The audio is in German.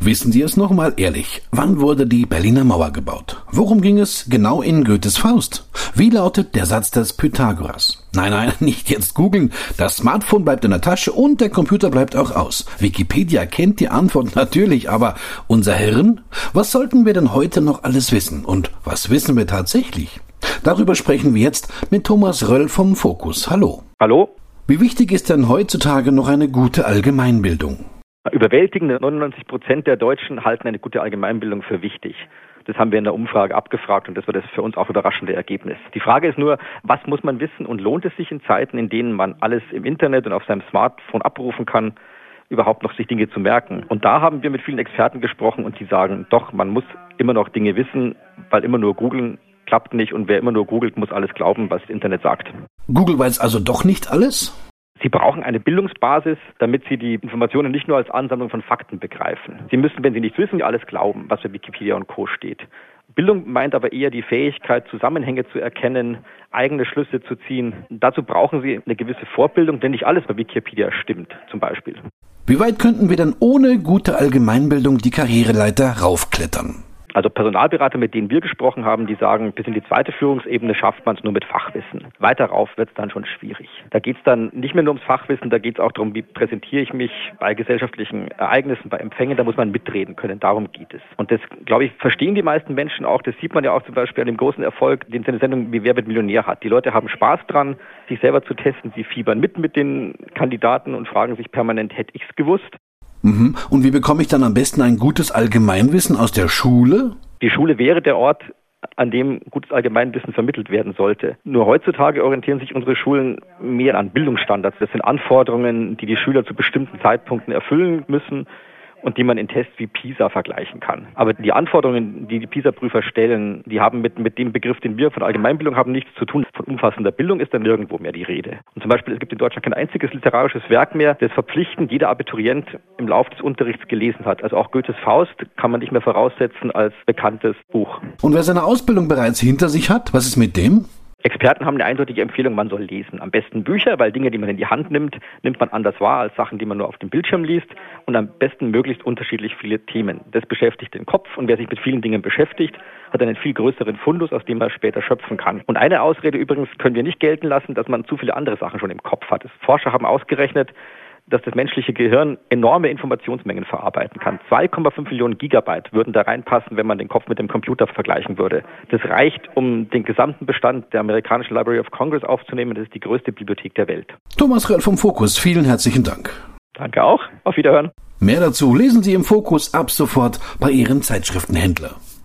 Wissen Sie es noch mal ehrlich, wann wurde die Berliner Mauer gebaut? Worum ging es genau in Goethes Faust? Wie lautet der Satz des Pythagoras? Nein, nicht jetzt googeln. Das Smartphone bleibt in der Tasche und der Computer bleibt auch aus. Wikipedia kennt die Antwort natürlich, aber unser Hirn? Was sollten wir denn heute noch alles wissen? Und was wissen wir tatsächlich? Darüber sprechen wir jetzt mit Thomas Röll vom Fokus. Hallo. Hallo. Wie wichtig ist denn heutzutage noch eine gute Allgemeinbildung? Überwältigende 99% der Deutschen halten eine gute Allgemeinbildung für wichtig. Das haben wir in der Umfrage abgefragt und das war das für uns auch überraschende Ergebnis. Die Frage ist nur, was muss man wissen und lohnt es sich in Zeiten, in denen man alles im Internet und auf seinem Smartphone abrufen kann, überhaupt noch sich Dinge zu merken? Und da haben wir mit vielen Experten gesprochen und die sagen, doch, man muss immer noch Dinge wissen, weil immer nur googeln klappt nicht und wer immer nur googelt, muss alles glauben, was das Internet sagt. Google weiß also doch nicht alles? Sie brauchen eine Bildungsbasis, damit Sie die Informationen nicht nur als Ansammlung von Fakten begreifen. Sie müssen, wenn Sie nichts wissen, alles glauben, was bei Wikipedia und Co. steht. Bildung meint aber eher die Fähigkeit, Zusammenhänge zu erkennen, eigene Schlüsse zu ziehen. Dazu brauchen Sie eine gewisse Vorbildung, denn nicht alles bei Wikipedia stimmt, zum Beispiel. Wie weit könnten wir denn ohne gute Allgemeinbildung die Karriereleiter raufklettern? Also Personalberater, mit denen wir gesprochen haben, die sagen, bis in die zweite Führungsebene schafft man es nur mit Fachwissen. Weiter rauf wird es dann schon schwierig. Da geht es dann nicht mehr nur ums Fachwissen, da geht es auch darum, wie präsentiere ich mich bei gesellschaftlichen Ereignissen, bei Empfängen, da muss man mitreden können, darum geht es. Und das, glaube ich, verstehen die meisten Menschen auch, das sieht man ja auch zum Beispiel an dem großen Erfolg, den seine Sendung wie Wer wird Millionär hat. Die Leute haben Spaß dran, sich selber zu testen, sie fiebern mit den Kandidaten und fragen sich permanent, hätte ich's gewusst? Und wie bekomme ich dann am besten ein gutes Allgemeinwissen aus der Schule? Die Schule wäre der Ort, an dem gutes Allgemeinwissen vermittelt werden sollte. Nur heutzutage orientieren sich unsere Schulen mehr an Bildungsstandards. Das sind Anforderungen, die die Schüler zu bestimmten Zeitpunkten erfüllen müssen und die man in Tests wie PISA vergleichen kann. Aber die Anforderungen, die die PISA-Prüfer stellen, die haben mit dem Begriff, den wir von Allgemeinbildung haben, nichts zu tun. Von umfassender Bildung ist da nirgendwo mehr die Rede. Und zum Beispiel, es gibt in Deutschland kein einziges literarisches Werk mehr, das verpflichtend jeder Abiturient im Laufe des Unterrichts gelesen hat. Also auch Goethes Faust kann man nicht mehr voraussetzen als bekanntes Buch. Und wer seine Ausbildung bereits hinter sich hat, was ist mit dem? Experten haben eine eindeutige Empfehlung, man soll lesen. Am besten Bücher, weil Dinge, die man in die Hand nimmt, nimmt man anders wahr als Sachen, die man nur auf dem Bildschirm liest. Und am besten möglichst unterschiedlich viele Themen. Das beschäftigt den Kopf und wer sich mit vielen Dingen beschäftigt, hat einen viel größeren Fundus, aus dem er später schöpfen kann. Und eine Ausrede übrigens können wir nicht gelten lassen, dass man zu viele andere Sachen schon im Kopf hat. Forscher haben ausgerechnet, dass das menschliche Gehirn enorme Informationsmengen verarbeiten kann. 2,5 Millionen Gigabyte würden da reinpassen, wenn man den Kopf mit dem Computer vergleichen würde. Das reicht, um den gesamten Bestand der amerikanischen Library of Congress aufzunehmen. Das ist die größte Bibliothek der Welt. Thomas Röll vom Fokus, vielen herzlichen Dank. Danke auch. Auf Wiederhören. Mehr dazu lesen Sie im Fokus ab sofort bei Ihrem Zeitschriftenhändler.